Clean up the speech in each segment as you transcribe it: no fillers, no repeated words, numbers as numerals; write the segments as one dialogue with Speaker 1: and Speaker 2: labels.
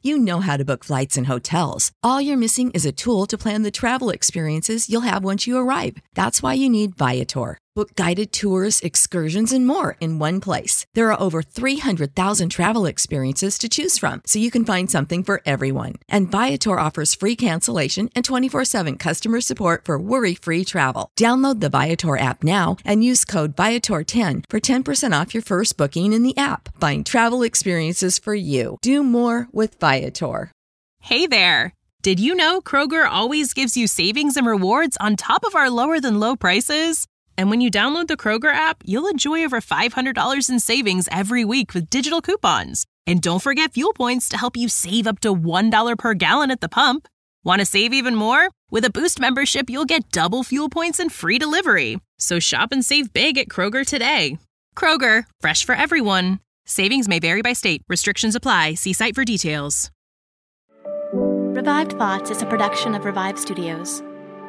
Speaker 1: You know how to book flights and hotels. All you're missing is a tool to plan the travel experiences you'll have once you arrive. That's why you need Viator. Book guided tours, excursions, and more in one place. There are over 300,000 travel experiences to choose from, so you can find something for everyone. And Viator offers free cancellation and 24/7 customer support for worry-free travel. Download the Viator app now and use code Viator10 for 10% off your first booking in the app. Find travel experiences for you. Do more with Viator.
Speaker 2: Hey there! Did you know Kroger always gives you savings and rewards on top of our lower-than-low prices? And when you download the Kroger app, you'll enjoy over $500 in savings every week with digital coupons. And don't forget fuel points to help you save up to $1 per gallon at the pump. Want to save even more? With a Boost membership, you'll get double fuel points and free delivery. So shop and save big at Kroger today. Kroger, fresh for everyone. Savings may vary by state. Restrictions apply. See site for details.
Speaker 3: Revived Thoughts is a production of Revive Studios.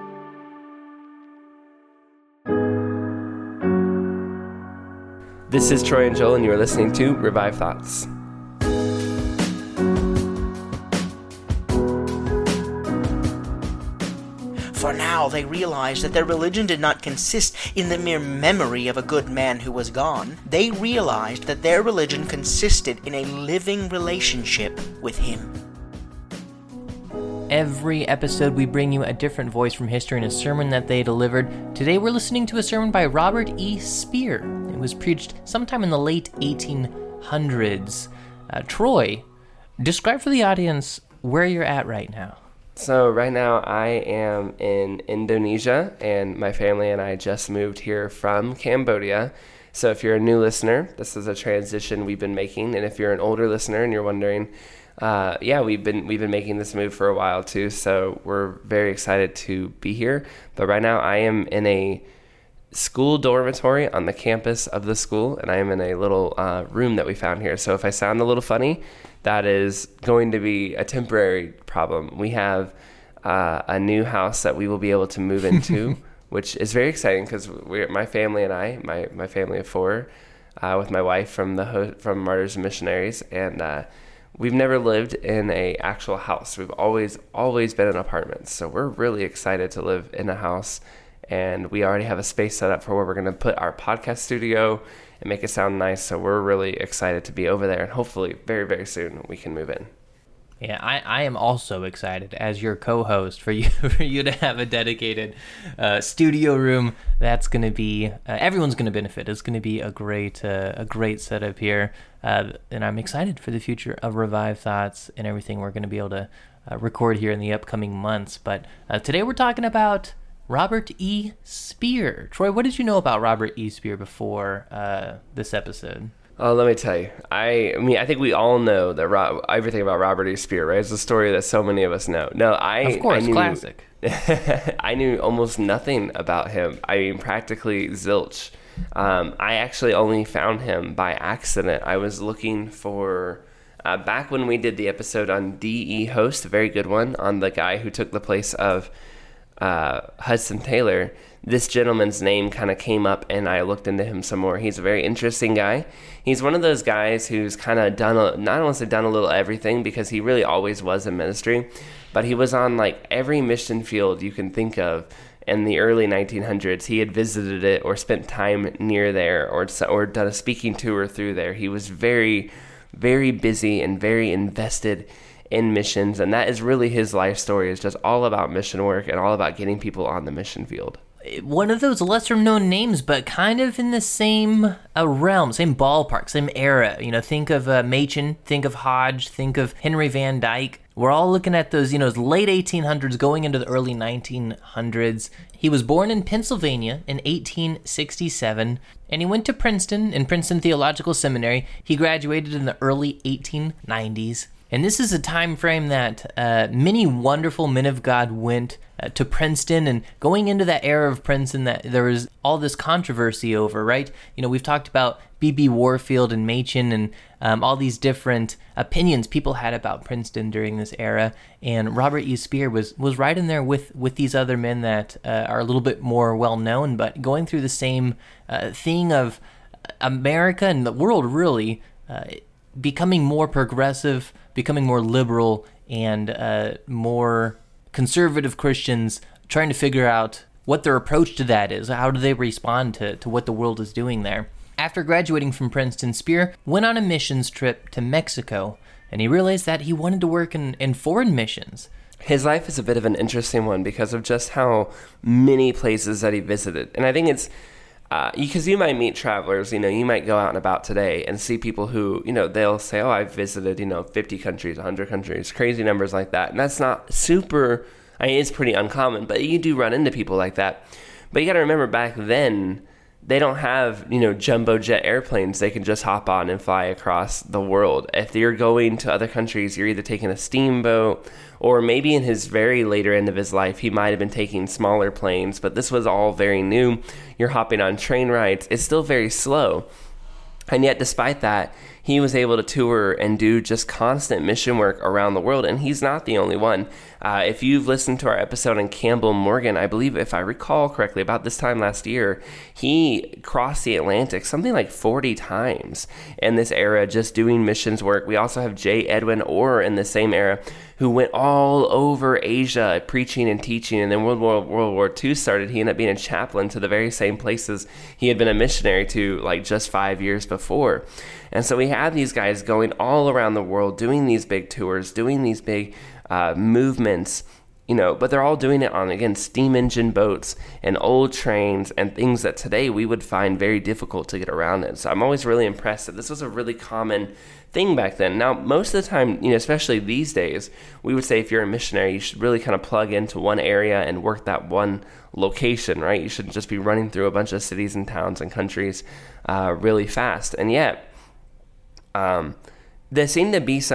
Speaker 4: This is Troy and Joel, and you are listening to Revive Thoughts.
Speaker 5: For now they realized that their religion did not consist in the mere memory of a good man who was gone. They realized that their religion consisted in a living relationship with him.
Speaker 6: Every episode we bring you a different voice from history and a sermon that they delivered. Today we're listening to a sermon by Robert E. Speer. It was preached sometime in the late 1800s. Troy, describe for the audience where you're at right now.
Speaker 4: So right now I am in Indonesia, and my family and I just moved here from Cambodia. So if you're a new listener, this is a transition we've been making, and if you're an older listener and you're wondering, we've been making this move for a while too, so we're very excited to be here. But right now I am in a school dormitory on the campus of the school, and I am in a little room that we found here. So if I sound a little funny, that is going to be a temporary problem. We have a new house that we will be able to move into, which is very exciting because my family and I, my family of four, with my wife from Martyrs and Missionaries, and we've never lived in a actual house. We've always been in apartments. So we're really excited to live in a house, and we already have a space set up for where we're going to put our podcast studio and make it sound nice. So we're really excited to be over there, and hopefully very, very soon we can move in.
Speaker 6: Yeah, I am also excited as your co-host for you to have a dedicated studio room. That's going to be everyone's going to benefit. It's going to be a great setup here, and I'm excited for the future of Revive Thoughts and everything we're going to be able to record here in the upcoming months. But today we're talking about Robert E. Speer. Troy, what did you know about Robert E. Speer before this episode?
Speaker 4: Oh, let me tell you. I think we all know that everything about Robert E. Speer, right? It's a story that so many of us know.
Speaker 6: Of course, classic.
Speaker 4: I knew almost nothing about him. I mean, practically zilch. I actually only found him by accident. I was looking for, back when we did the episode on D.E. Host, a very good one, on the guy who took the place of Hudson Taylor. This gentleman's name kind of came up, and I looked into him some more. He's a very interesting guy. He's one of those guys who's kind of done a little everything, because he really always was in ministry, but he was on like every mission field you can think of in the early 1900s. He had visited it or spent time near there or done a speaking tour through there. He was very, very busy and very invested in missions, and that is really his life story. It's just all about mission work and all about getting people on the mission field.
Speaker 6: One of those lesser known names, but kind of in the same realm, same ballpark, same era. Think of Machen, think of Hodge, think of Henry Van Dyke. We're all looking at those, late 1800s going into the early 1900s. He was born in Pennsylvania in 1867, and he went to Princeton Theological Seminary. He graduated in the early 1890s. And this is a time frame that many wonderful men of God went to Princeton, and going into that era of Princeton that there was all this controversy over, right? We've talked about B.B. Warfield and Machen and all these different opinions people had about Princeton during this era, and Robert E. Speer was right in there with these other men that are a little bit more well-known, but going through the same thing of America and the world really becoming more progressive, becoming more liberal and more conservative Christians trying to figure out what their approach to that is. How do they respond to what the world is doing there? After graduating from Princeton, Speer went on a missions trip to Mexico, and he realized that he wanted to work in foreign missions.
Speaker 4: His life is a bit of an interesting one because of just how many places that he visited. And I think it's because you might meet travelers, you might go out and about today and see people who, they'll say, oh, I've visited, 50 countries, 100 countries, crazy numbers like that. And that's not super, it's pretty uncommon, but you do run into people like that. But you got to remember back then, they don't have, jumbo jet airplanes they can just hop on and fly across the world. If you're going to other countries, you're either taking a steamboat, or maybe in his very later end of his life, he might have been taking smaller planes, but this was all very new. You're hopping on train rides. It's still very slow. And yet, despite that, he was able to tour and do just constant mission work around the world, and he's not the only one. If you've listened to our episode on Campbell Morgan, I believe, if I recall correctly, about this time last year, he crossed the Atlantic something like 40 times in this era just doing missions work. We also have J. Edwin Orr in the same era, who went all over Asia preaching and teaching, and then World War II started. He ended up being a chaplain to the very same places he had been a missionary to like just 5 years before. And so we have these guys going all around the world, doing these big tours, doing these big movements, but they're all doing it on, again, steam engine boats and old trains and things that today we would find very difficult to get around in. So I'm always really impressed that this was a really common thing back then. Now, most of the time, especially these days, we would say if you're a missionary, you should really kind of plug into one area and work that one location, right? You shouldn't just be running through a bunch of cities and towns and countries really fast. And yet, this seemed to be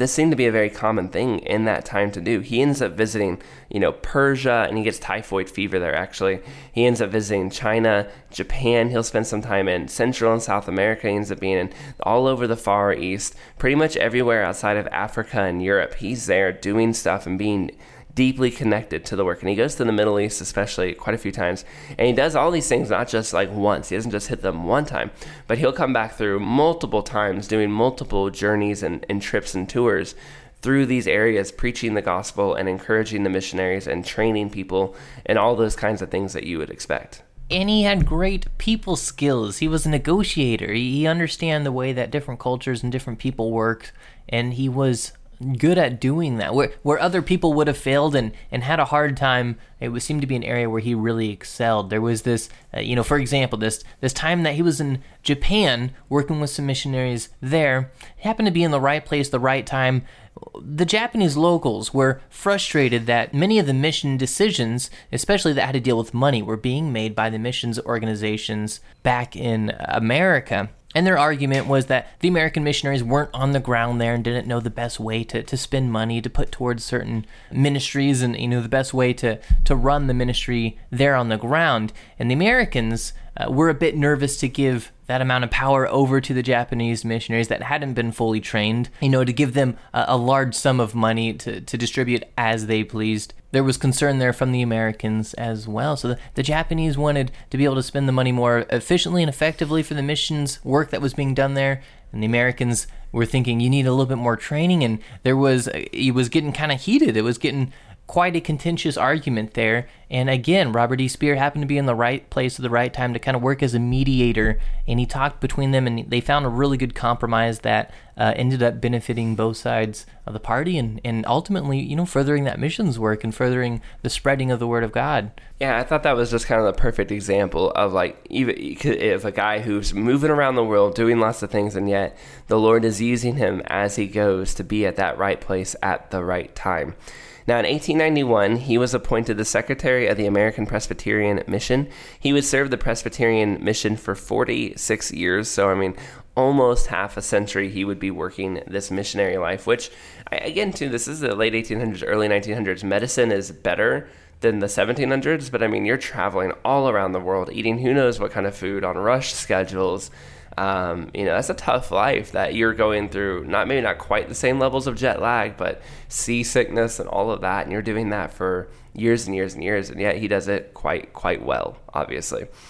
Speaker 4: a very common thing in that time to do. He ends up visiting, Persia, and he gets typhoid fever there, actually. He ends up visiting China, Japan. He'll spend some time in Central and South America. He ends up being in all over the Far East, pretty much everywhere outside of Africa and Europe. He's there doing stuff and being deeply connected to the work. And he goes to the Middle East, especially, quite a few times. And he does all these things not just like once. He doesn't just hit them one time, but he'll come back through multiple times, doing multiple journeys and trips and tours through these areas, preaching the gospel and encouraging the missionaries and training people and all those kinds of things that you would expect.
Speaker 6: And he had great people skills. He was a negotiator. He understood the way that different cultures and different people worked, and he was good at doing that. Where other people would have failed and had a hard time, it would seem to be an area where he really excelled. There was this, for example, this time that he was in Japan working with some missionaries there. He happened to be in the right place, the right time. The Japanese locals were frustrated that many of the mission decisions, especially that had to deal with money, were being made by the missions organizations back in America. And their argument was that the American missionaries weren't on the ground there and didn't know the best way to spend money to put towards certain ministries and, the best way to run the ministry there on the ground. And the Americans were a bit nervous to give that amount of power over to the Japanese missionaries that hadn't been fully trained, to give them a large sum of money to distribute as they pleased. There was concern there from the Americans as well. So the Japanese wanted to be able to spend the money more efficiently and effectively for the missions work that was being done there. And the Americans were thinking, you need a little bit more training. And it was getting kind of heated. It was getting quite a contentious argument there. And again, Robert E. Speer happened to be in the right place at the right time to kind of work as a mediator, and he talked between them, and they found a really good compromise that ended up benefiting both sides of the party and ultimately, furthering that missions work and furthering the spreading of the word of God.
Speaker 4: Yeah, I thought that was just kind of the perfect example of even if a guy who's moving around the world doing lots of things, and yet the Lord is using him as he goes to be at that right place at the right time. Now, in 1891, he was appointed the Secretary of the American Presbyterian Mission. He would serve the Presbyterian Mission for 46 years. So, almost half a century he would be working this missionary life, which, again, too, this is the late 1800s, early 1900s. Medicine is better than the 1700s, but, you're traveling all around the world, eating who knows what kind of food on rush schedules. That's a tough life that you're going through, maybe not quite the same levels of jet lag, but seasickness and all of that. And you're doing that for years and years and years. And yet he does it quite well, obviously.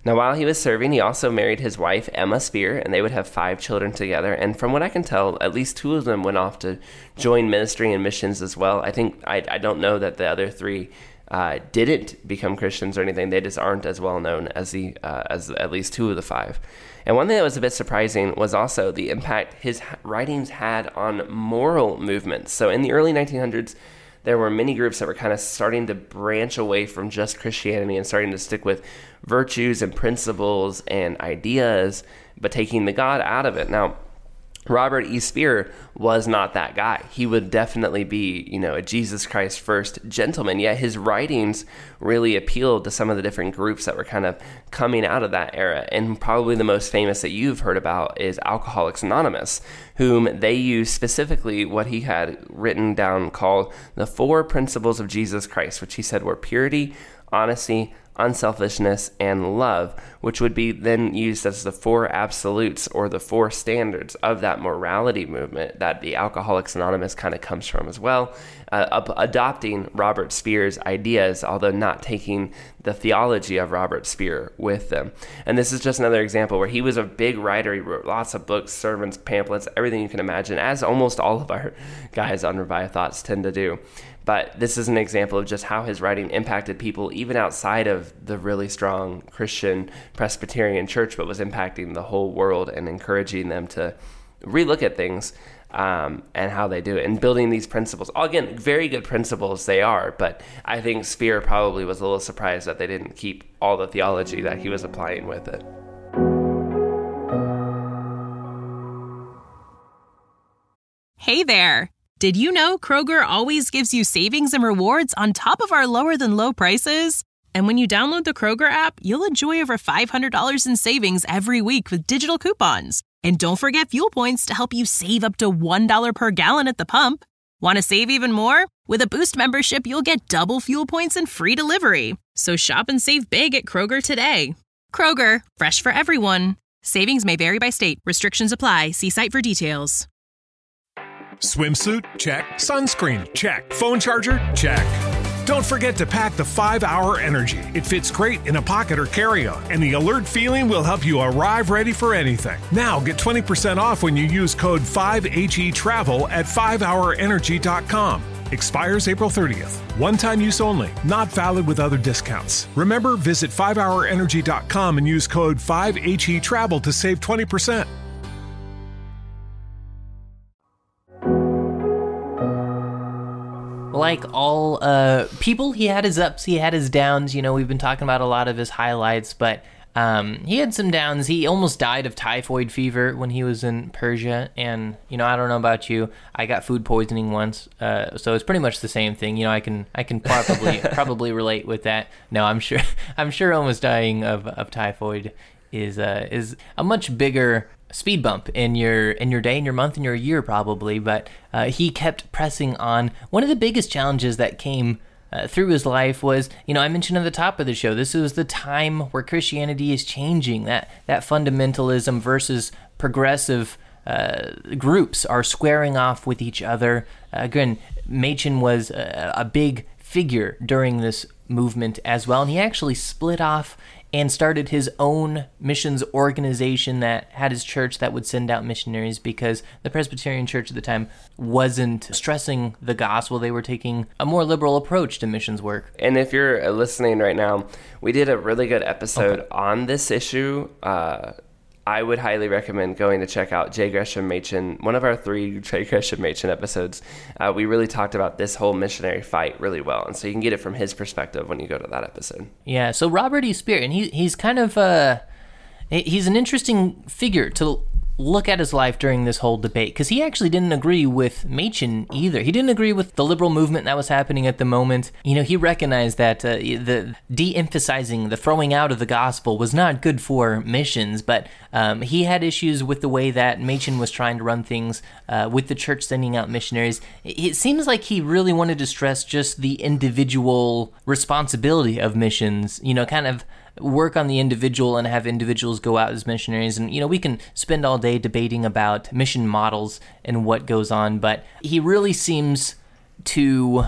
Speaker 4: Now, while he was serving, he also married his wife, Emma Spear, and they would have 5 children together. And from what I can tell, at least 2 of them went off to join ministry and missions as well. I think, I don't know that the other 3 didn't become Christians or anything. They just aren't as well known as as at least 2 of the 5. And one thing that was a bit surprising was also the impact his writings had on moral movements. So in the early 1900s, there were many groups that were kind of starting to branch away from just Christianity and starting to stick with virtues and principles and ideas, but taking the God out of it. Now, Robert E. Speer was not that guy. He would definitely be, a Jesus Christ first gentleman, yet his writings really appealed to some of the different groups that were kind of coming out of that era. And probably the most famous that you've heard about is Alcoholics Anonymous, whom they used specifically what he had written down called the 4 principles of Jesus Christ, which he said were purity, honesty, unselfishness, and love, which would be then used as the 4 absolutes or the 4 standards of that morality movement that the Alcoholics Anonymous kind of comes from as well, adopting Robert Speer's ideas, although not taking the theology of Robert Speer with them. And this is just another example where he was a big writer. He wrote lots of books, sermons, pamphlets, everything you can imagine, as almost all of our guys on Revive Thoughts tend to do. But this is an example of just how his writing impacted people even outside of the really strong Christian Presbyterian church, but was impacting the whole world and encouraging them to relook at things and how they do it and building these principles. Again, very good principles they are, but I think Speer probably was a little surprised that they didn't keep all the theology that he was applying with it.
Speaker 2: Hey there! Did you know Kroger always gives you savings and rewards on top of our lower than low prices? And when you download the Kroger app, you'll enjoy over $500 in savings every week with digital coupons. And don't forget fuel points to help you save up to $1 per gallon at the pump. Want to save even more? With a Boost membership, you'll get double fuel points and free delivery. So shop and save big at Kroger today. Kroger, fresh for everyone. Savings may vary by state. Restrictions apply. See site for details.
Speaker 7: Swimsuit? Check. Sunscreen? Check. Phone charger? Check. Don't forget to pack the 5-Hour Energy. It fits great in a pocket or carry-on, and the alert feeling will help you arrive ready for anything. Now get 20% off when you use code 5HETRAVEL at 5hourenergy.com. Expires April 30th. One-time use only. Not valid with other discounts. Remember, visit 5hourenergy.com and use code 5HETRAVEL to save 20%.
Speaker 6: Like all people, he had his ups, he had his downs. We've been talking about a lot of his highlights, but he had some downs. He almost died of typhoid fever when he was in Persia, and I don't know about you, I got food poisoning once, so it's pretty much the same thing. I can probably relate with that. No, I'm sure almost dying of typhoid is a much bigger speed bump in your day, in your month, in your year probably, but he kept pressing on. One of the biggest challenges that came through his life was, I mentioned at the top of the show, this was the time where Christianity is changing, that fundamentalism versus progressive groups are squaring off with each other. Again, Machen was a big figure during this movement as well, and he actually split off and started his own missions organization that had his church that would send out missionaries because the Presbyterian church at the time wasn't stressing the gospel. They were taking a more liberal approach to missions work.
Speaker 4: And if you're listening right now, we did a really good episode on this issue. I would highly recommend going to check out J. Gresham Machen, one of our 3 J. Gresham Machen episodes. We really talked about this whole missionary fight really well, and so you can get it from his perspective when you go to that episode.
Speaker 6: Yeah, so Robert E. Speer, and he's kind of he's an interesting figure to look at his life during this whole debate, because he actually didn't agree with Machen either. He didn't agree with the liberal movement that was happening at the moment. He recognized that the de-emphasizing, the throwing out of the gospel was not good for missions, but he had issues with the way that Machen was trying to run things with the church sending out missionaries. It seems like he really wanted to stress just the individual responsibility of missions, kind of work on the individual and have individuals go out as missionaries. And, we can spend all day debating about mission models and what goes on, but he really seems to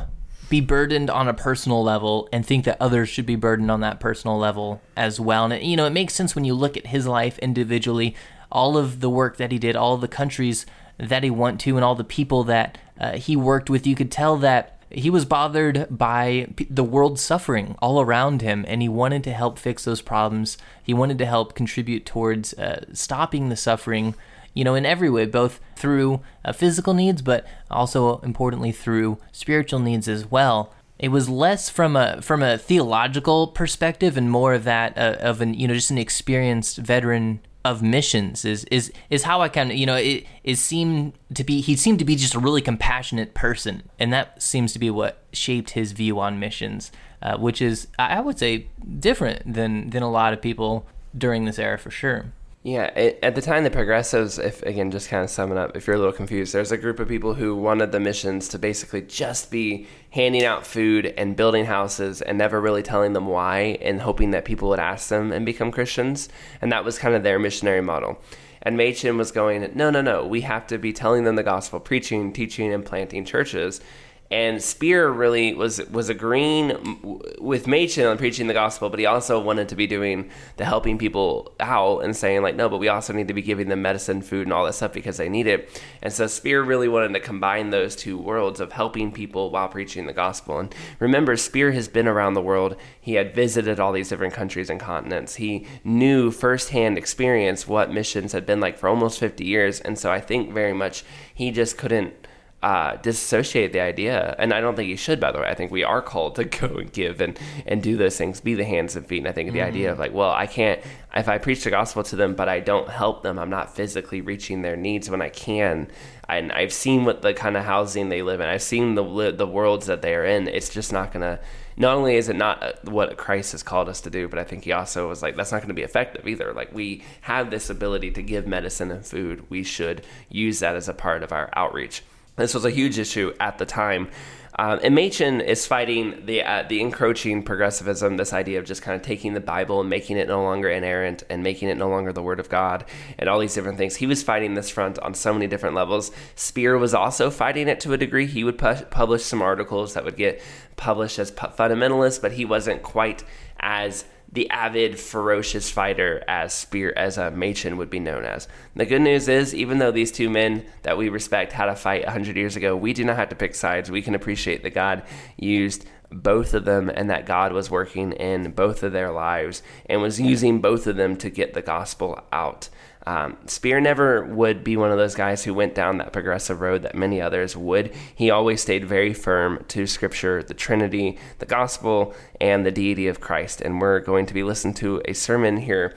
Speaker 6: be burdened on a personal level and think that others should be burdened on that personal level as well. And it makes sense when you look at his life individually, all of the work that he did, all of the countries that he went to, and all the people that he worked with. You could tell that he was bothered by the world's suffering all around him, and he wanted to help fix those problems. He wanted to help contribute towards stopping the suffering, in every way, both through physical needs, but also importantly through spiritual needs as well. It was less from a theological perspective and more of that of an just an experienced veteran of missions is how I kind of he seemed to be just a really compassionate person, and that seems to be what shaped his view on missions, which is, I would say, different than a lot of people during this era for sure.
Speaker 4: Yeah, at the time, the progressives, just kind of summing up, if you're a little confused, there's a group of people who wanted the missions to basically just be handing out food and building houses and never really telling them why, and hoping that people would ask them and become Christians. And that was kind of their missionary model. And Machen was going, no, we have to be telling them the gospel, preaching, teaching, and planting churches. And Speer really was agreeing with Machen on preaching the gospel, but he also wanted to be doing the helping people out and saying, no, but we also need to be giving them medicine, food, and all that stuff because they need it. And so Speer really wanted to combine those two worlds of helping people while preaching the gospel. And remember, Speer has been around the world. He had visited all these different countries and continents. He knew firsthand experience what missions had been like for almost 50 years. And so I think very much he just couldn't disassociate the idea, and I don't think you should, by the way. I think we are called to go and give and do those things, be the hands and feet. And I think the idea of I can't, if I preach the gospel to them, but I don't help them, I'm not physically reaching their needs when I can. And I've seen what the kind of housing they live in. I've seen the worlds that they are in. It's just not going to, not only is it not what Christ has called us to do, but I think he also was that's not going to be effective either. We have this ability to give medicine and food. We should use that as a part of our outreach. This was a huge issue at the time. And Machen is fighting the encroaching progressivism, this idea of just kind of taking the Bible and making it no longer inerrant and making it no longer the Word of God and all these different things. He was fighting this front on so many different levels. Speer was also fighting it to a degree. He would publish some articles that would get published as fundamentalists, but he wasn't quite as the avid, ferocious fighter as Machen would be known as. The good news is, even though these two men that we respect had a fight 100 years ago, we do not have to pick sides. We can appreciate that God used both of them and that God was working in both of their lives and was using both of them to get the gospel out. Speer never would be one of those guys who went down that progressive road that many others would. He always stayed very firm to Scripture, the Trinity, the gospel, and the deity of Christ. And we're going to be listening to a sermon here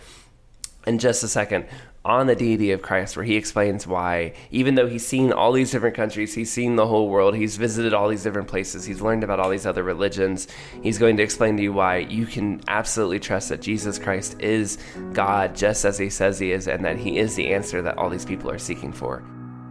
Speaker 4: in just a second on the deity of Christ, where he explains why, even though he's seen all these different countries, he's seen the whole world, he's visited all these different places, he's learned about all these other religions, he's going to explain to you why you can absolutely trust that Jesus Christ is God, just as he says he is, and that he is the answer that all these people are seeking for.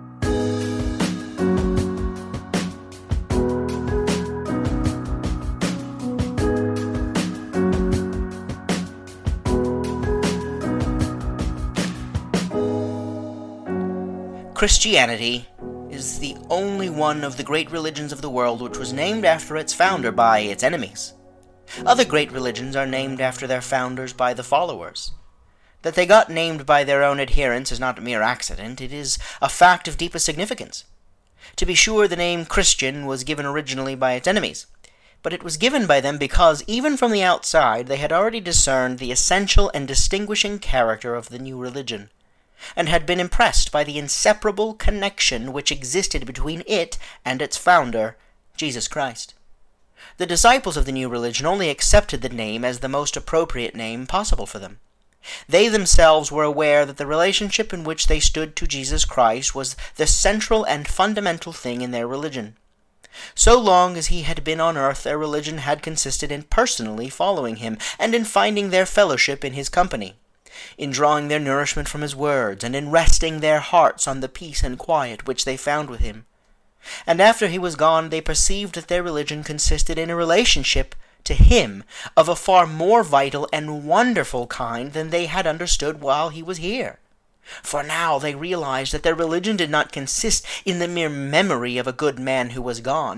Speaker 5: Christianity is the only one of the great religions of the world which was named after its founder by its enemies. Other great religions are named after their founders by the followers. That they got named by their own adherents is not a mere accident, it is a fact of deepest significance. To be sure, the name Christian was given originally by its enemies, but it was given by them because, even from the outside, they had already discerned the essential and distinguishing character of the new religion, and had been impressed by the inseparable connection which existed between it and its founder, Jesus Christ. The disciples of the new religion only accepted the name as the most appropriate name possible for them. They themselves were aware that the relationship in which they stood to Jesus Christ was the central and fundamental thing in their religion. So long as he had been on earth, their religion had consisted in personally following him, and in finding their fellowship in his company, in drawing their nourishment from his words, and in resting their hearts on the peace and quiet which they found with him. And after he was gone, they perceived that their religion consisted in a relationship to him of a far more vital and wonderful kind than they had understood while he was here. For now they realized that their religion did not consist in the mere memory of a good man who was gone.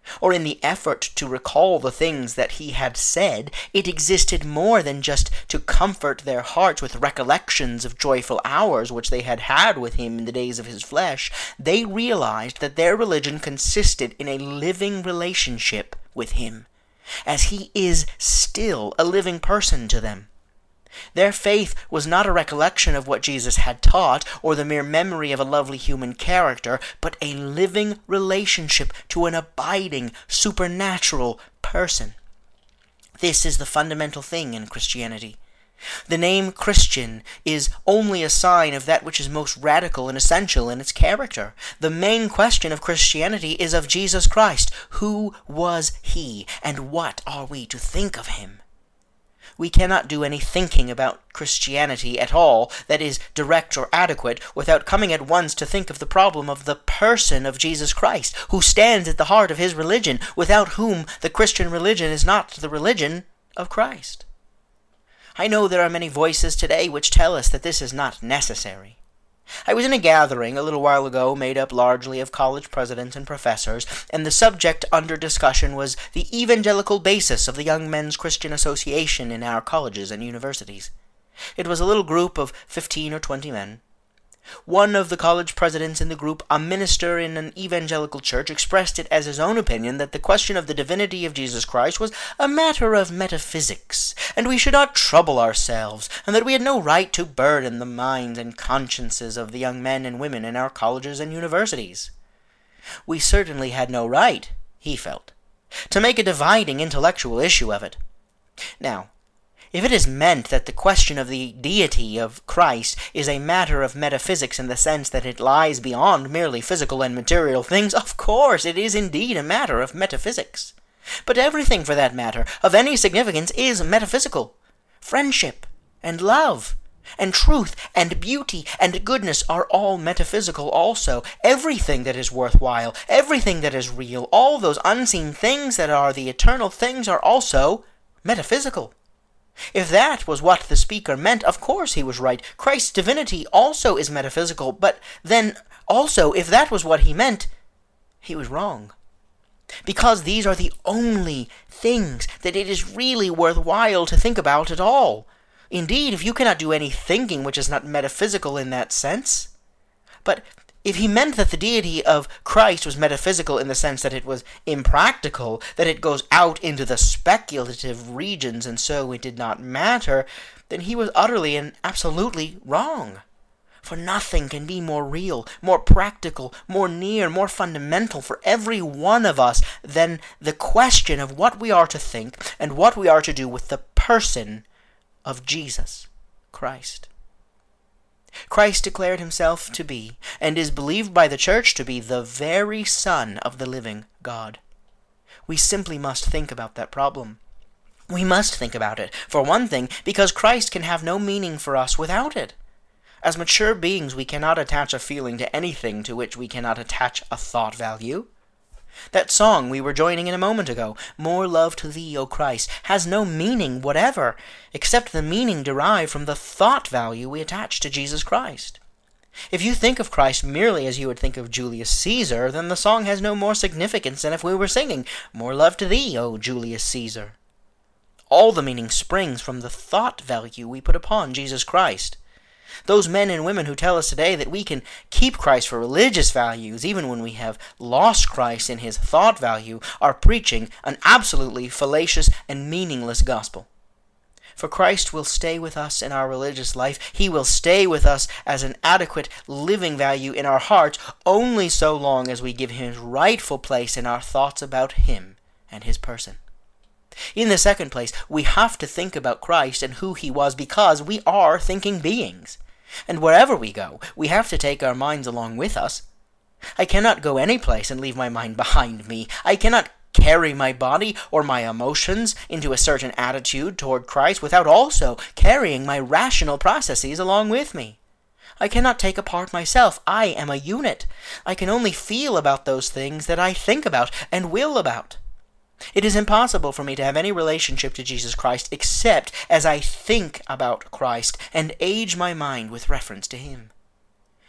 Speaker 5: or in the effort to recall the things that he had said. It existed more than just to comfort their hearts with recollections of joyful hours which they had had with him in the days of his flesh. They realized that their religion consisted in a living relationship with him, as he is still a living person to them. Their faith was not a recollection of what Jesus had taught, or the mere memory of a lovely human character, but a living relationship to an abiding, supernatural person. This is the fundamental thing in Christianity. The name Christian is only a sign of that which is most radical and essential in its character. The main question of Christianity is of Jesus Christ. Who was he, and what are we to think of him? We cannot do any thinking about Christianity at all that is direct or adequate without coming at once to think of the problem of the person of Jesus Christ, who stands at the heart of his religion, without whom the Christian religion is not the religion of Christ. I know there are many voices today which tell us that this is not necessary. I was in a gathering a little while ago made up largely of college presidents and professors, and the subject under discussion was the evangelical basis of the Young Men's Christian Association in our colleges and universities. It was a little group of 15 or 20 men. One of the college presidents in the group, a minister in an evangelical church, expressed it as his own opinion that the question of the divinity of Jesus Christ was a matter of metaphysics, and we should not trouble ourselves, and that we had no right to burden the minds and consciences of the young men and women in our colleges and universities. We certainly had no right, he felt, to make a dividing intellectual issue of it. Now, if it is meant that the question of the deity of Christ is a matter of metaphysics in the sense that it lies beyond merely physical and material things, of course it is indeed a matter of metaphysics. But everything, for that matter, of any significance is metaphysical. Friendship, and love, and truth, and beauty, and goodness are all metaphysical also. Everything that is worthwhile, everything that is real, all those unseen things that are the eternal things are also metaphysical. If that was what the speaker meant, of course he was right. Christ's divinity also is metaphysical, but then also, if that was what he meant, he was wrong. Because these are the only things that it is really worthwhile to think about at all. Indeed, if you cannot do any thinking which is not metaphysical in that sense. But if he meant that the deity of Christ was metaphysical in the sense that it was impractical, that it goes out into the speculative regions and so it did not matter, then he was utterly and absolutely wrong. For nothing can be more real, more practical, more near, more fundamental for every one of us than the question of what we are to think and what we are to do with the person of Jesus Christ. Christ declared himself to be, and is believed by the church to be, the very Son of the living God. We simply must think about that problem. We must think about it, for one thing, because Christ can have no meaning for us without it. As mature beings, we cannot attach a feeling to anything to which we cannot attach a thought value. That song we were joining in a moment ago, More Love to Thee, O Christ, has no meaning whatever, except the meaning derived from the thought value we attach to Jesus Christ. If you think of Christ merely as you would think of Julius Caesar, then the song has no more significance than if we were singing, More Love to Thee, O Julius Caesar. All the meaning springs from the thought value we put upon Jesus Christ. Those men and women who tell us today that we can keep Christ for religious values even when we have lost Christ in his thought value are preaching an absolutely fallacious and meaningless gospel. For Christ will stay with us in our religious life. He will stay with us as an adequate living value in our hearts only so long as we give him his rightful place in our thoughts about him and his person. In the second place, we have to think about Christ and who he was because we are thinking beings. And wherever we go, we have to take our minds along with us. I cannot go any place and leave my mind behind me. I cannot carry my body or my emotions into a certain attitude toward Christ without also carrying my rational processes along with me. I cannot take apart myself. I am a unit. I can only feel about those things that I think about and will about. It is impossible for me to have any relationship to Jesus Christ except as I think about Christ and age my mind with reference to him.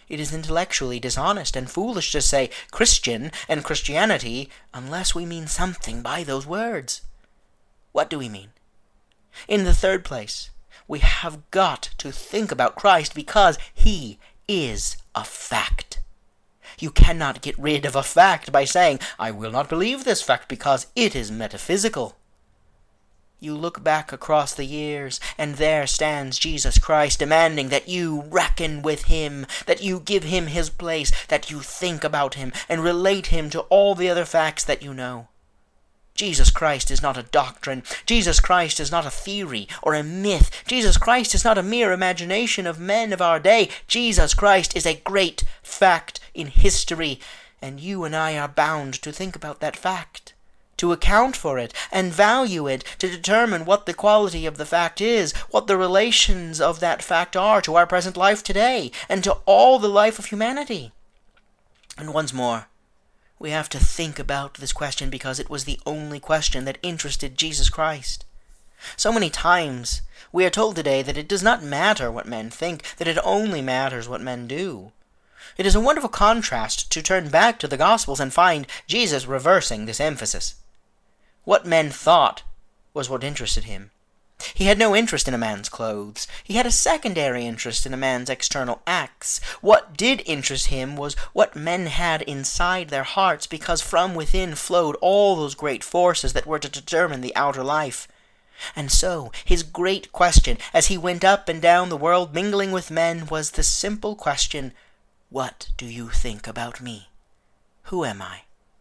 Speaker 5: It is intellectually dishonest and foolish to say Christian and Christianity unless we mean something by those words. What do we mean? In the third place, we have got to think about Christ because he is a fact. You cannot get rid of a fact by saying, I will not believe this fact because it is metaphysical. You look back across the years, and there stands Jesus Christ demanding that you reckon with him, that you give him his place, that you think about him, and relate him to all the other facts that you know. Jesus Christ is not a doctrine. Jesus Christ is not a theory or a myth. Jesus Christ is not a mere imagination of men of our day. Jesus Christ is a great fact in history, and you and I are bound to think about that fact, to account for it and value it, to determine what the quality of the fact is, what the relations of that fact are to our present life today, and to all the life of humanity. And once more, we have to think about this question because it was the only question that interested Jesus Christ. So many times we are told today that it does not matter what men think, that it only matters what men do. It is a wonderful contrast to turn back to the Gospels and find Jesus reversing this emphasis. What men thought was what interested him. He had no interest in a man's clothes. He had a secondary interest in a man's external acts. What did interest him was what men had inside their hearts, because from within flowed all those great forces that were to determine the outer life. And so, his great question, as he went up and down the world mingling with men, was the simple question, what do you think about me? Who am I?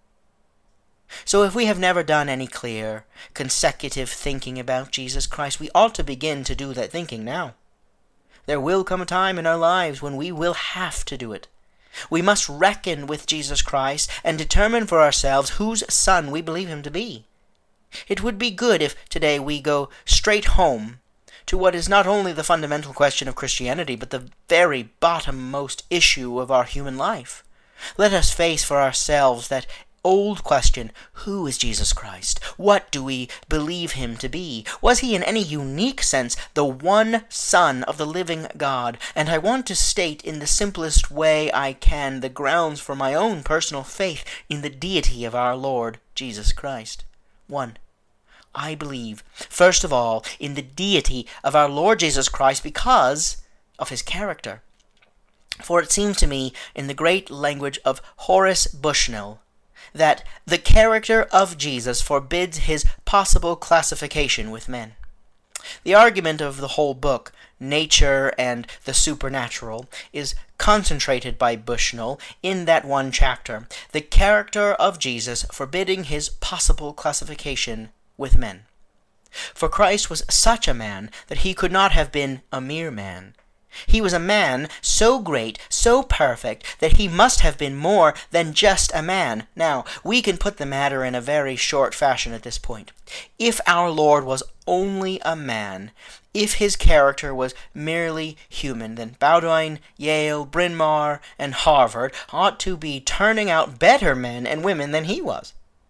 Speaker 5: So if we have never done any clear, consecutive thinking about Jesus Christ, we ought to begin to do that thinking now. There will come a time in our lives when we will have to do it. We must reckon with Jesus Christ and determine for ourselves whose son we believe him to be. It would be good if today we go straight home to what is not only the fundamental question of Christianity, but the very bottommost issue of our human life. Let us face for ourselves that old question, who is Jesus Christ? What do we believe him to be? Was he in any unique sense the one Son of the living God? And I want to state in the simplest way I can the grounds for my own personal faith in the deity of our Lord Jesus Christ. 1. I believe, first of all, in the deity of our Lord Jesus Christ because of his character. For it seems to me, in the great language of Horace Bushnell, that the character of Jesus forbids his possible classification with men. The argument of the whole book, Nature and the Supernatural, is concentrated by Bushnell in that one chapter, the character of Jesus forbidding his possible classification with men. For Christ was such a man that he could not have been a mere man. He was a man so great, so perfect, that he must have been more than just a man. Now, we can put the matter in a very short fashion at this point. If our Lord was only a man, if his character was merely human, then Bowdoin, Yale, Bryn Mawr, and Harvard ought to be turning out better men and women than he was.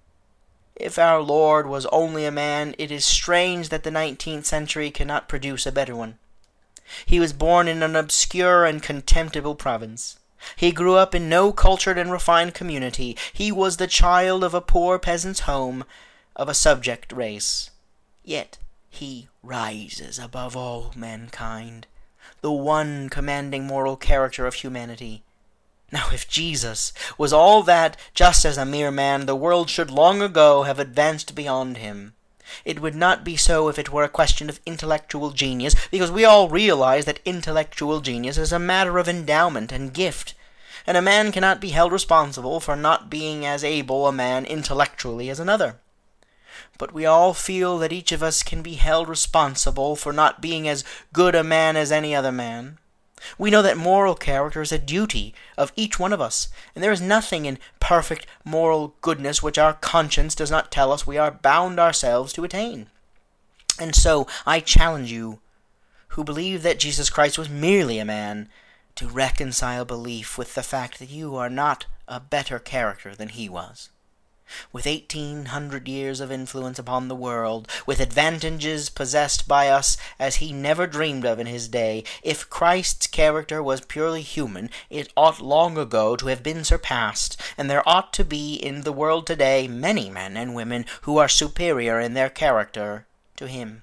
Speaker 5: If our Lord was only a man, it is strange that the 19th century cannot produce a better one. He was born in an obscure and contemptible province. He grew up in no cultured and refined community. He was the child of a poor peasant's home, of a subject race. Yet he rises above all mankind, the one commanding moral character of humanity. Now, if Jesus was all that just as a mere man, the world should long ago have advanced beyond him. It would not be so if it were a question of intellectual genius, because we all realize that intellectual genius is a matter of endowment and gift, and a man cannot be held responsible for not being as able a man intellectually as another. But we all feel that each of us can be held responsible for not being as good a man as any other man. We know that moral character is a duty of each one of us, and there is nothing in perfect moral goodness which our conscience does not tell us we are bound ourselves to attain. And so I challenge you, who believe that Jesus Christ was merely a man, to reconcile belief with the fact that you are not a better character than he was. With 1,800 years of influence upon the world, with advantages possessed by us as he never dreamed of in his day, if Christ's character was purely human, it ought long ago to have been surpassed, and there ought to be in the world today many men and women who are superior in their character to him.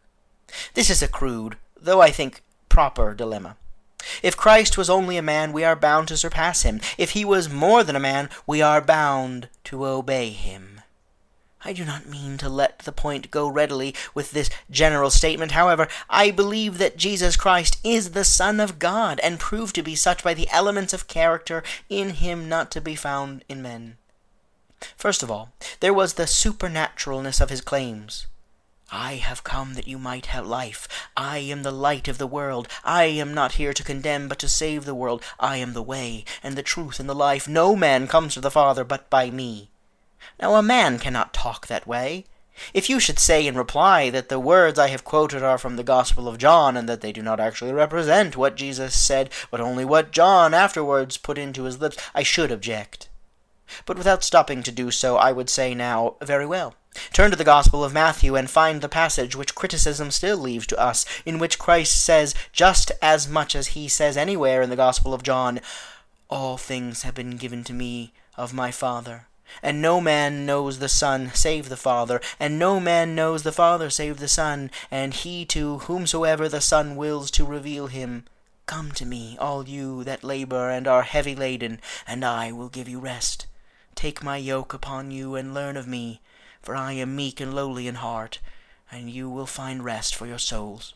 Speaker 5: This is a crude, though I think proper dilemma. If Christ was only a man, we are bound to surpass him. If he was more than a man, we are bound to obey him. I do not mean to let the point go readily with this general statement. However, I believe that Jesus Christ is the Son of God, and proved to be such by the elements of character in him not to be found in men. First of all, there was the supernaturalness of his claims. I have come that you might have life. I am the light of the world. I am not here to condemn, but to save the world. I am the way, and the truth, and the life. No man comes to the Father but by me. Now a man cannot talk that way. If you should say in reply that the words I have quoted are from the Gospel of John, and that they do not actually represent what Jesus said, but only what John afterwards put into his lips, I should object. But without stopping to do so, I would say now, very well. Turn to the Gospel of Matthew and find the passage which criticism still leaves to us, in which Christ says just as much as he says anywhere in the Gospel of John, "All things have been given to me of my Father, and no man knows the Son save the Father, and no man knows the Father save the Son, and he to whomsoever the Son wills to reveal him. Come to me, all you that labor and are heavy laden, and I will give you rest. Take my yoke upon you and learn of me, for I am meek and lowly in heart, and you will find rest for your souls."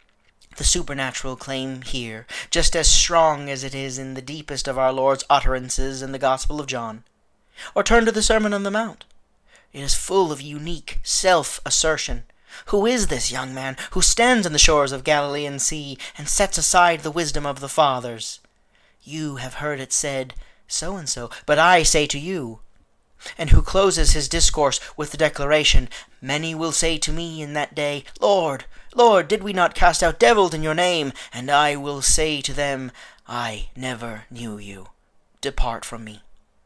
Speaker 5: The supernatural claim here, just as strong as it is in the deepest of our Lord's utterances in the Gospel of John. Or turn to the Sermon on the Mount. It is full of unique self-assertion. Who is this young man who stands on the shores of Galilean Sea and sets aside the wisdom of the fathers? You have heard it said, so-and-so, but I say to you. And who closes his discourse with the declaration, "Many will say to me in that day, Lord, Lord, did we not cast out devils in your name? And I will say to them, I never knew you. Depart from me."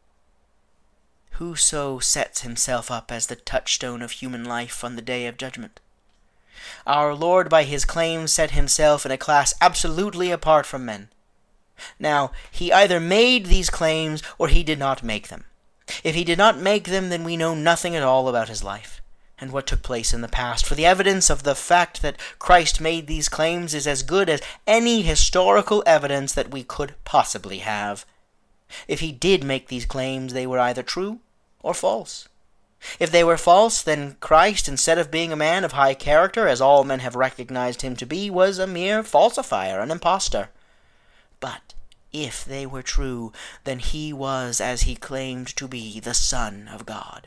Speaker 5: Whoso sets himself up as the touchstone of human life on the day of judgment? Our Lord by his claims set himself in a class absolutely apart from men. Now, he either made these claims or he did not make them. If he did not make them, then we know nothing at all about his life and what took place in the past, for the evidence of the fact that Christ made these claims is as good as any historical evidence that we could possibly have. If he did make these claims, they were either true or false. If they were false, then Christ, instead of being a man of high character, as all men have recognized him to be, was a mere falsifier, an impostor. But if they were true, then he was, as he claimed to be, the Son of God.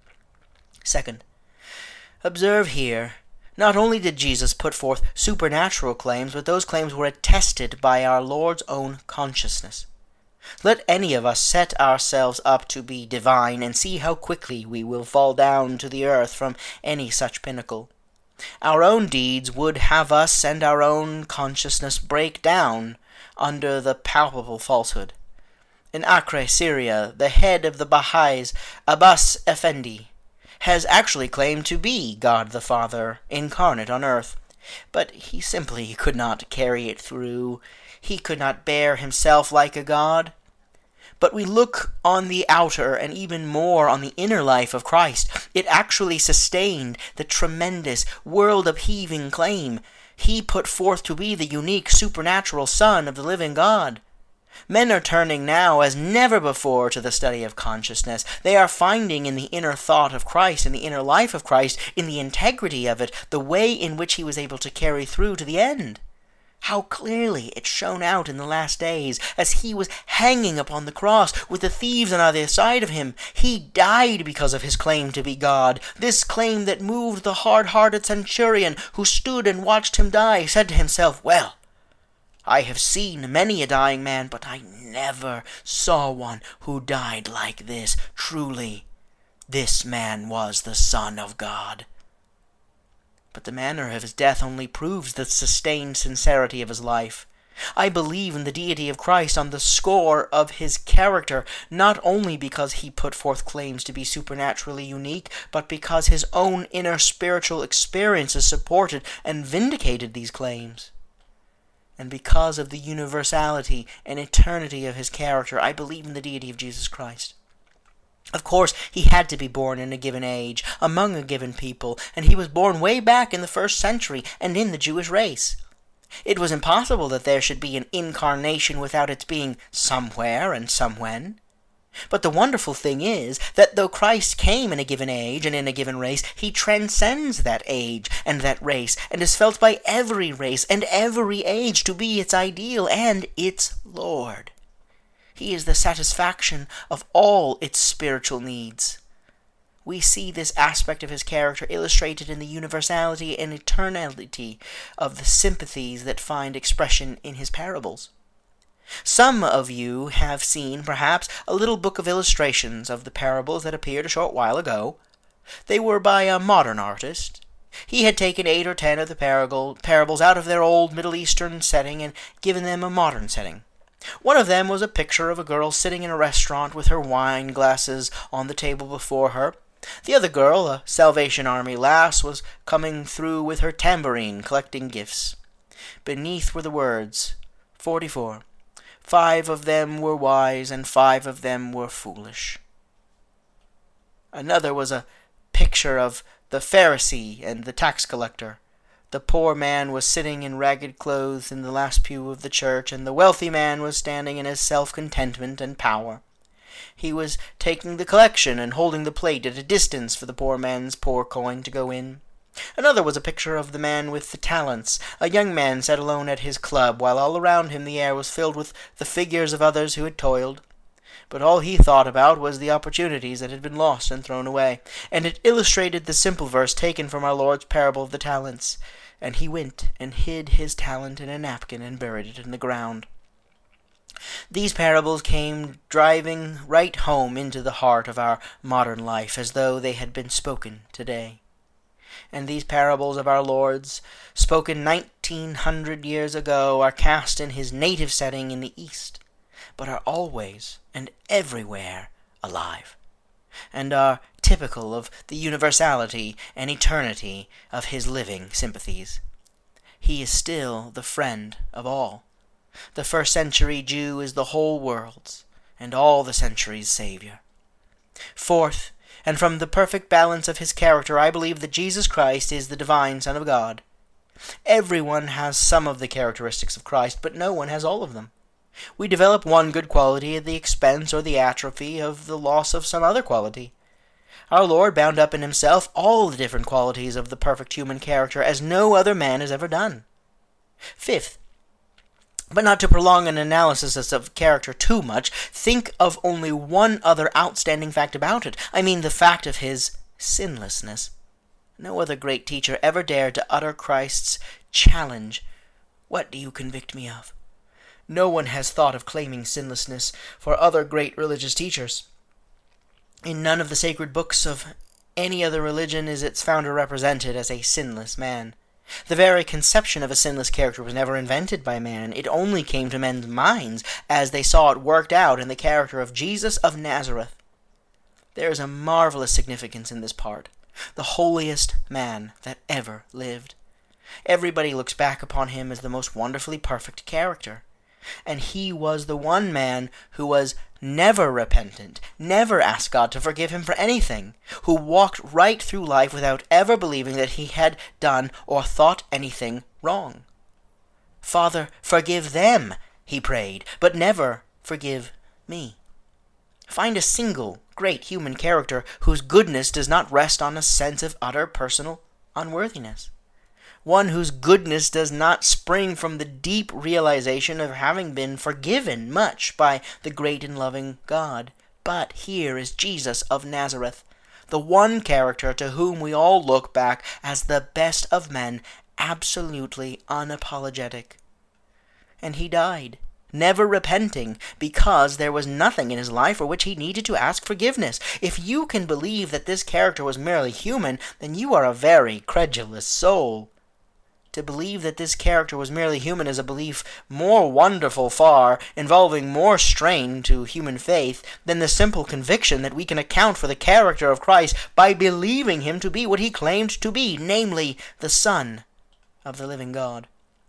Speaker 5: Second, observe here, not only did Jesus put forth supernatural claims, but those claims were attested by our Lord's own consciousness. Let any of us set ourselves up to be divine, and see how quickly we will fall down to the earth from any such pinnacle. Our own deeds would have us and our own consciousness break down under the palpable falsehood. In Acre, Syria, the head of the Baha'is, Abbas Effendi, has actually claimed to be God the Father incarnate on earth, but he simply could not carry it through. He could not bear himself like a god. But we look on the outer and even more on the inner life of Christ. It actually sustained the tremendous, world-upheaving claim. He put forth to be the unique supernatural Son of the living God. Men are turning now as never before to the study of consciousness. They are finding in the inner thought of Christ, in the inner life of Christ, in the integrity of it, the way in which he was able to carry through to the end. How clearly it shone out in the last days, as he was hanging upon the cross with the thieves on either side of him. He died because of his claim to be God. This claim that moved the hard-hearted centurion who stood and watched him die said to himself, "Well, I have seen many a dying man, but I never saw one who died like this. Truly, this man was the Son of God." But the manner of his death only proves the sustained sincerity of his life. I believe in the deity of Christ on the score of his character, not only because he put forth claims to be supernaturally unique, but because his own inner spiritual experiences supported and vindicated these claims. And because of the universality and eternity of his character, I believe in the deity of Jesus Christ. Of course, he had to be born in a given age, among a given people, and he was born way back in the 1st century and in the Jewish race. It was impossible that there should be an incarnation without its being somewhere and somewhen. But the wonderful thing is that though Christ came in a given age and in a given race, he transcends that age and that race, and is felt by every race and every age to be its ideal and its Lord. He is the satisfaction of all its spiritual needs. We see this aspect of his character illustrated in the universality and eternality of the sympathies that find expression in his parables. Some of you have seen, perhaps, a little book of illustrations of the parables that appeared a short while ago. They were by a modern artist. He had taken 8 or 10 of the parables out of their old Middle Eastern setting and given them a modern setting. One of them was a picture of a girl sitting in a restaurant with her wine glasses on the table before her. The other girl, a Salvation Army lass, was coming through with her tambourine, collecting gifts. Beneath were the words, 44. 5 of them were wise, and 5 of them were foolish. Another was a picture of the Pharisee and the tax collector. The poor man was sitting in ragged clothes in the last pew of the church, and the wealthy man was standing in his self-contentment and power. He was taking the collection and holding the plate at a distance for the poor man's poor coin to go in. Another was a picture of the man with the talents. A young man sat alone at his club, while all around him the air was filled with the figures of others who had toiled. But all he thought about was the opportunities that had been lost and thrown away, and it illustrated the simple verse taken from our Lord's parable of the talents. And he went and hid his talent in a napkin and buried it in the ground. These parables came driving right home into the heart of our modern life, as though they had been spoken today. And these parables of our Lord's, spoken 1900 years ago, are cast in his native setting in the East, but are always and everywhere alive, and are typical of the universality and eternity of his living sympathies. He is still the friend of all. The 1st century Jew is the whole world's, and all the centuries' Savior. Fourth, and from the perfect balance of his character, I believe that Jesus Christ is the divine Son of God. Everyone has some of the characteristics of Christ, but no one has all of them. We develop one good quality at the expense or the atrophy of the loss of some other quality. Our Lord bound up in himself all the different qualities of the perfect human character as no other man has ever done. Fifth, but not to prolong an analysis of character too much, think of only one other outstanding fact about it. I mean the fact of his sinlessness. No other great teacher ever dared to utter Christ's challenge, "What do you convict me of?" No one has thought of claiming sinlessness for other great religious teachers. In none of the sacred books of any other religion is its founder represented as a sinless man. The very conception of a sinless character was never invented by man. It only came to men's minds as they saw it worked out in the character of Jesus of Nazareth. There is a marvelous significance in this part. The holiest man that ever lived. Everybody looks back upon him as the most wonderfully perfect character. And he was the one man who was never repentant, never asked God to forgive him for anything, who walked right through life without ever believing that he had done or thought anything wrong. "Father, forgive them," he prayed, but never forgive me. Find a single great human character whose goodness does not rest on a sense of utter personal unworthiness. One whose goodness does not spring from the deep realization of having been forgiven much by the great and loving God. But here is Jesus of Nazareth, the one character to whom we all look back as the best of men, absolutely unapologetic. And he died, never repenting, because there was nothing in his life for which he needed to ask forgiveness. If you can believe that this character was merely human, then you are a very credulous soul. To believe that this character was merely human is a belief more wonderful far, involving more strain to human faith, than the simple conviction that we can account for the character of Christ by believing him to be what he claimed to be, namely, the Son of the living God.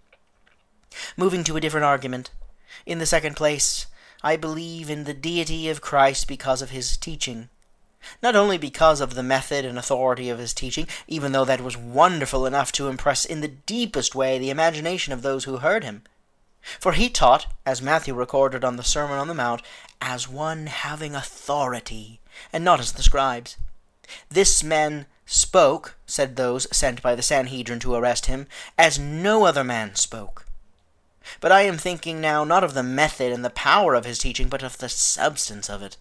Speaker 5: Moving to a different argument. In the second place, I believe in the deity of Christ because of his teaching. Not only because of the method and authority of his teaching, even though that was wonderful enough to impress in the deepest way the imagination of those who heard him. For he taught, as Matthew recorded on the Sermon on the Mount, as one having authority, and not as the scribes. This man spoke, said those sent by the Sanhedrin to arrest him, as no other man spoke. But I am thinking now not of the method and the power of his teaching, but of the substance of it.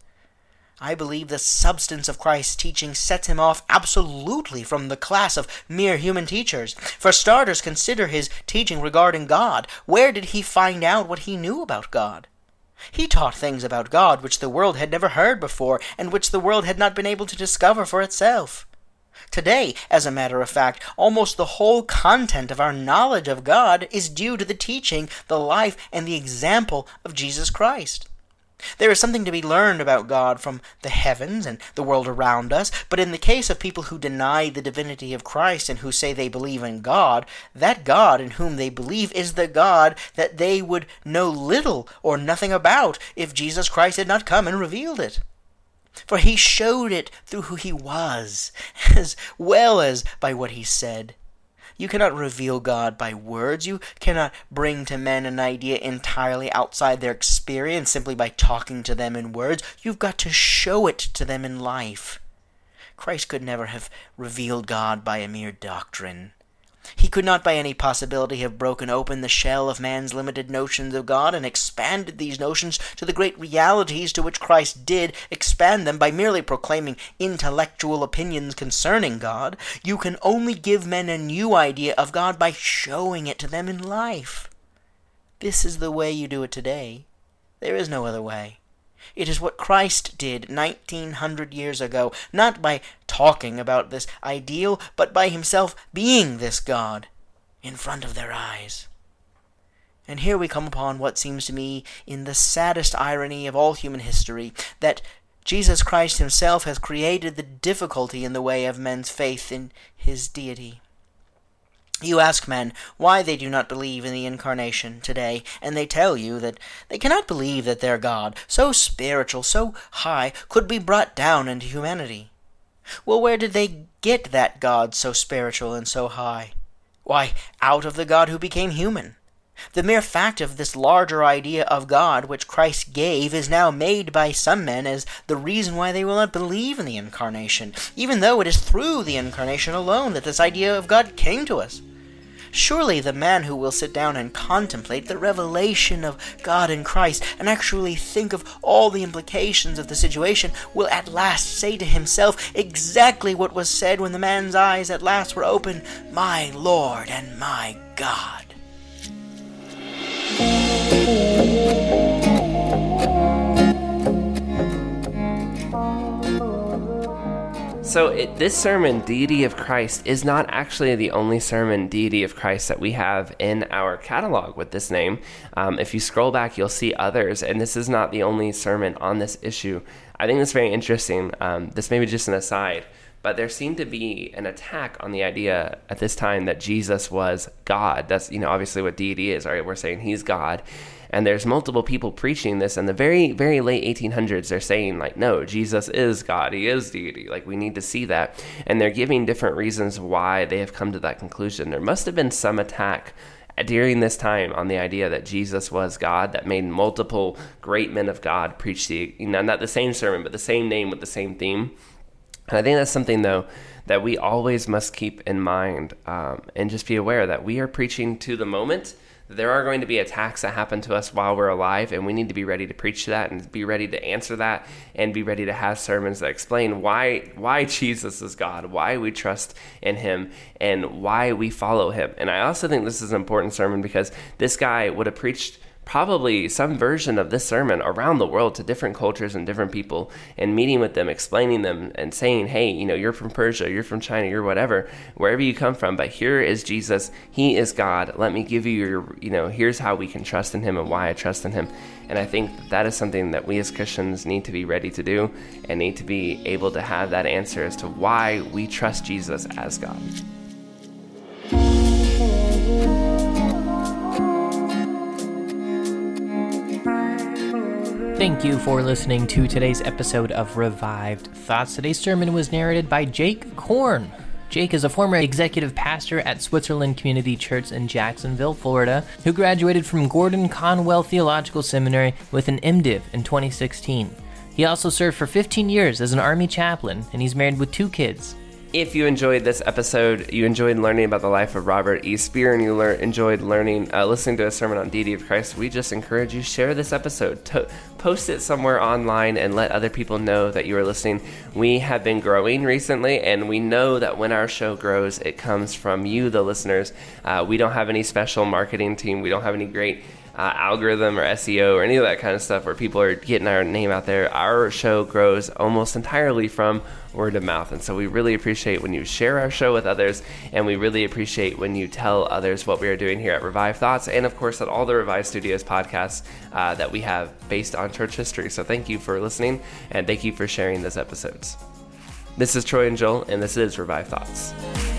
Speaker 5: I believe the substance of Christ's teaching sets him off absolutely from the class of mere human teachers. For starters, consider his teaching regarding God. Where did he find out what he knew about God? He taught things about God which the world had never heard before, and which the world had not been able to discover for itself. Today, as a matter of fact, almost the whole content of our knowledge of God is due to the teaching, the life, and the example of Jesus Christ. There is something to be learned about God from the heavens and the world around us, but in the case of people who deny the divinity of Christ and who say they believe in God, that God in whom they believe is the God that they would know little or nothing about if Jesus Christ had not come and revealed it. For he showed it through who he was, as well as by what he said. You cannot reveal God by words. You cannot bring to men an idea entirely outside their experience simply by talking to them in words. You've got to show it to them in life. Christ could never have revealed God by a mere doctrine. He could not by any possibility have broken open the shell of man's limited notions of God and expanded these notions to the great realities to which Christ did expand them by merely proclaiming intellectual opinions concerning God. You can only give men a new idea of God by showing it to them in life. This is the way you do it today. There is no other way. It is what Christ did 1900 years ago, not by talking about this ideal, but by himself being this God in front of their eyes. And here we come upon what seems to me in the saddest irony of all human history, that Jesus Christ himself has created the difficulty in the way of men's faith in his deity. You ask men why they do not believe in the Incarnation today, and they tell you that they cannot believe that their God, so spiritual, so high, could be brought down into humanity. Well, where did they get that God so spiritual and so high? Why, out of the God who became human. The mere fact of this larger idea of God which Christ gave is now made by some men as the reason why they will not believe in the Incarnation, even though it is through the Incarnation alone that this idea of God came to us. Surely the man who will sit down and contemplate the revelation of God in Christ and actually think of all the implications of the situation will at last say to himself exactly what was said when the man's eyes at last were opened, "My Lord and my God."
Speaker 4: So this sermon, Deity of Christ, is not actually the only sermon, Deity of Christ, that we have in our catalog with this name. If you scroll back, you'll see others, and this is not the only sermon on this issue. I think that's very interesting. This may be just an aside, but there seemed to be an attack on the idea at this time that Jesus was God. That's, obviously what deity is, right? We're saying he's God. And there's multiple people preaching this in the very, very late 1800s. They're saying, no, Jesus is God. He is deity. We need to see that. And they're giving different reasons why they have come to that conclusion. There must have been some attack during this time on the idea that Jesus was God that made multiple great men of God preach not the same sermon, but the same name with the same theme. And I think that's something, though, that we always must keep in mind and just be aware that we are preaching to the moment. There are going to be attacks that happen to us while we're alive, and we need to be ready to preach to that and be ready to answer that and be ready to have sermons that explain why Jesus is God, why we trust in him, and why we follow him. And I also think this is an important sermon because this guy would have preached probably some version of this sermon around the world to different cultures and different people, and meeting with them, explaining them, and saying, hey, you're from Persia, you're from China, you're whatever, wherever you come from, but here is Jesus. He is God. Let me give you here's how we can trust in him and why I trust in him. And I think that is something that we as Christians need to be ready to do and need to be able to have that answer as to why we trust Jesus as God.
Speaker 6: Thank you for listening to today's episode of Revived Thoughts. Today's sermon was narrated by Jake Korn. Jake is a former executive pastor at Switzerland Community Church in Jacksonville, Florida, who graduated from Gordon Conwell Theological Seminary with an MDiv in 2016. He also served for 15 years as an Army chaplain, and he's married with 2 kids.
Speaker 4: If you enjoyed this episode, you enjoyed learning about the life of Robert E. Spear, and you enjoyed listening to a sermon on deity of Christ, we just encourage you, share this episode. Post it somewhere online and let other people know that you are listening. We have been growing recently, and we know that when our show grows, it comes from you, the listeners. We don't have any special marketing team. We don't have any great algorithm or SEO or any of that kind of stuff where people are getting our name out there. Our show grows almost entirely from word of mouth, and so we really appreciate when you share our show with others, and we really appreciate when you tell others what we are doing here at Revive Thoughts, and of course at all the Revive Studios podcasts that we have based on church history. So thank you for listening, and thank you for sharing those episodes. This is Troy and Joel, and this is Revive Thoughts.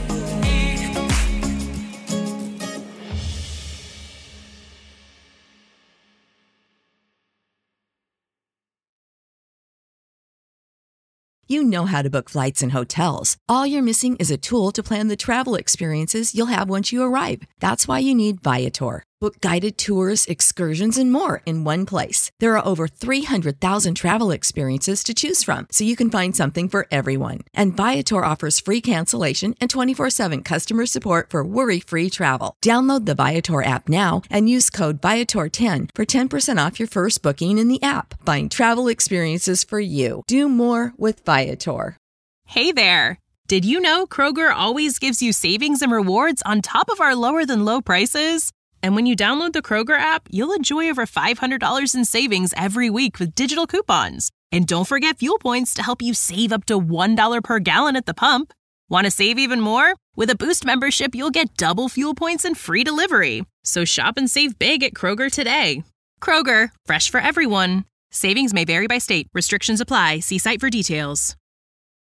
Speaker 1: You know how to book flights and hotels. All you're missing is a tool to plan the travel experiences you'll have once you arrive. That's why you need Viator. Book guided tours, excursions, and more in one place. There are over 300,000 travel experiences to choose from, so you can find something for everyone. And Viator offers free cancellation and 24/7 customer support for worry-free travel. Download the Viator app now and use code Viator10 for 10% off your first booking in the app. Find travel experiences for you. Do more with Viator.
Speaker 2: Hey there! Did you know Kroger always gives you savings and rewards on top of our lower than low prices? And when you download the Kroger app, you'll enjoy over $500 in savings every week with digital coupons. And don't forget fuel points to help you save up to $1 per gallon at the pump. Want to save even more? With a Boost membership, you'll get double fuel points and free delivery. So shop and save big at Kroger today. Kroger, fresh for everyone. Savings may vary by state. Restrictions apply. See site for details.